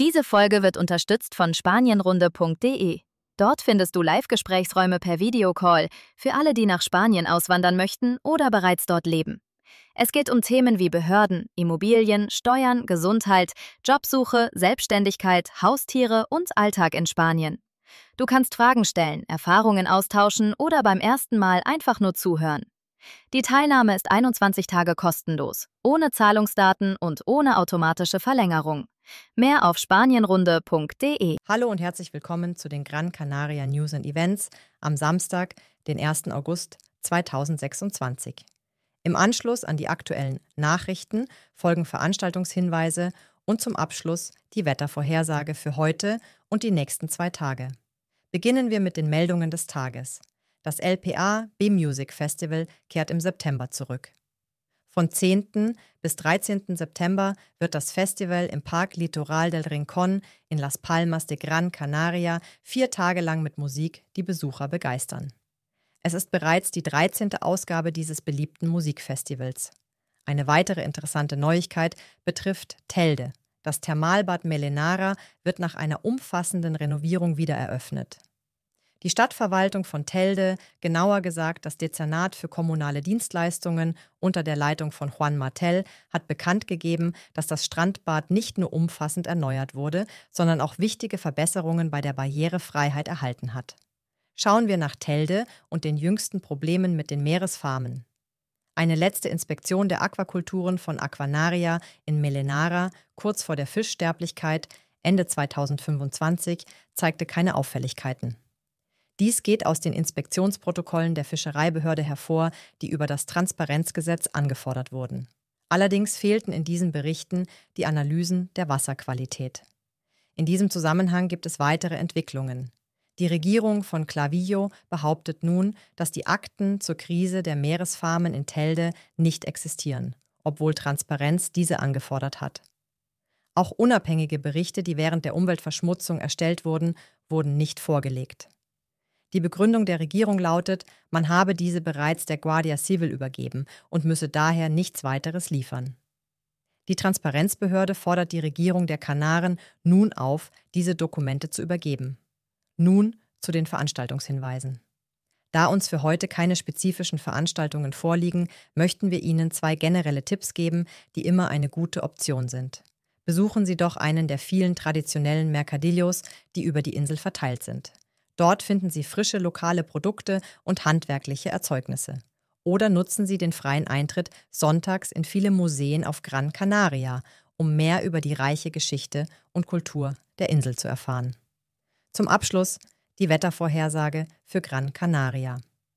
Diese Folge wird unterstützt von spanienrunde.de. Dort findest du Live-Gesprächsräume per Videocall für alle, die nach Spanien auswandern möchten oder bereits dort leben. Es geht um Themen wie Behörden, Immobilien, Steuern, Gesundheit, Jobsuche, Selbstständigkeit, Haustiere und Alltag in Spanien. Du kannst Fragen stellen, Erfahrungen austauschen oder beim ersten Mal einfach nur zuhören. Die Teilnahme ist 21 Tage kostenlos, ohne Zahlungsdaten und ohne automatische Verlängerung. Mehr auf spanienrunde.de. Hallo und herzlich willkommen zu den Gran Canaria News and Events am Samstag, den 1. August 2026. Im Anschluss an die aktuellen Nachrichten folgen Veranstaltungshinweise und zum Abschluss die Wettervorhersage für heute und die nächsten 2 Tage. Beginnen wir mit den Meldungen des Tages. Das LPA B-Music Festival kehrt im September zurück. Von 10. bis 13. September wird das Festival im Park Litoral del Rincón in Las Palmas de Gran Canaria 4 Tage lang mit Musik die Besucher begeistern. Es ist bereits die 13. Ausgabe dieses beliebten Musikfestivals. Eine weitere interessante Neuigkeit betrifft Telde. Das Thermalbad Melenara wird nach einer umfassenden Renovierung wieder eröffnet. Die Stadtverwaltung von Telde, genauer gesagt das Dezernat für kommunale Dienstleistungen unter der Leitung von Juan Martel, hat bekannt gegeben, dass das Strandbad nicht nur umfassend erneuert wurde, sondern auch wichtige Verbesserungen bei der Barrierefreiheit erhalten hat. Schauen wir nach Telde und den jüngsten Problemen mit den Meeresfarmen. Eine letzte Inspektion der Aquakulturen von Aquanaria in Melenara, kurz vor der Fischsterblichkeit, Ende 2025, zeigte keine Auffälligkeiten. Dies geht aus den Inspektionsprotokollen der Fischereibehörde hervor, die über das Transparenzgesetz angefordert wurden. Allerdings fehlten in diesen Berichten die Analysen der Wasserqualität. In diesem Zusammenhang gibt es weitere Entwicklungen. Die Regierung von Clavijo behauptet nun, dass die Akten zur Krise der Meeresfarmen in Telde nicht existieren, obwohl Transparenz diese angefordert hat. Auch unabhängige Berichte, die während der Umweltverschmutzung erstellt wurden, wurden nicht vorgelegt. Die Begründung der Regierung lautet, man habe diese bereits der Guardia Civil übergeben und müsse daher nichts weiteres liefern. Die Transparenzbehörde fordert die Regierung der Kanaren nun auf, diese Dokumente zu übergeben. Nun zu den Veranstaltungshinweisen. Da uns für heute keine spezifischen Veranstaltungen vorliegen, möchten wir Ihnen 2 generelle Tipps geben, die immer eine gute Option sind. Besuchen Sie doch einen der vielen traditionellen Mercadillos, die über die Insel verteilt sind. Dort finden Sie frische lokale Produkte und handwerkliche Erzeugnisse. Oder nutzen Sie den freien Eintritt sonntags in viele Museen auf Gran Canaria, um mehr über die reiche Geschichte und Kultur der Insel zu erfahren. Zum Abschluss die Wettervorhersage für Gran Canaria.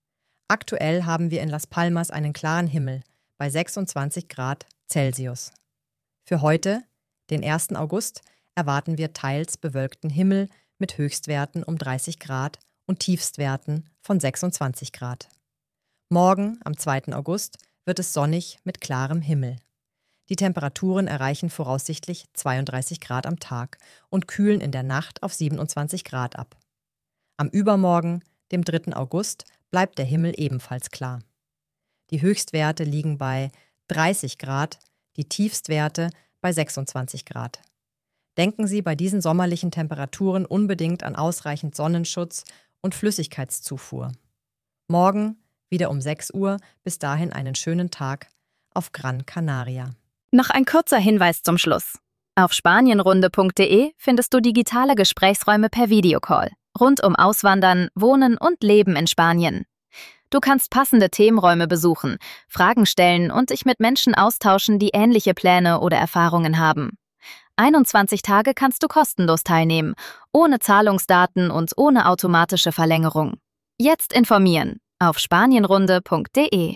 Aktuell haben wir in Las Palmas einen klaren Himmel bei 26 Grad Celsius. Für heute, den 1. August, erwarten wir teils bewölkten Himmel mit Höchstwerten um 30 Grad und Tiefstwerten von 26 Grad. Morgen, am 2. August, wird es sonnig mit klarem Himmel. Die Temperaturen erreichen voraussichtlich 32 Grad am Tag und kühlen in der Nacht auf 27 Grad ab. Am Übermorgen, dem 3. August, bleibt der Himmel ebenfalls klar. Die Höchstwerte liegen bei 30 Grad, die Tiefstwerte bei 26 Grad. Denken Sie bei diesen sommerlichen Temperaturen unbedingt an ausreichend Sonnenschutz und Flüssigkeitszufuhr. Morgen wieder um 6 Uhr, bis dahin einen schönen Tag auf Gran Canaria. Noch ein kurzer Hinweis zum Schluss. Auf spanienrunde.de findest du digitale Gesprächsräume per Videocall rund um Auswandern, Wohnen und Leben in Spanien. Du kannst passende Themenräume besuchen, Fragen stellen und dich mit Menschen austauschen, die ähnliche Pläne oder Erfahrungen haben. 21 Tage kannst du kostenlos teilnehmen, ohne Zahlungsdaten und ohne automatische Verlängerung. Jetzt informieren auf spanienrunde.de.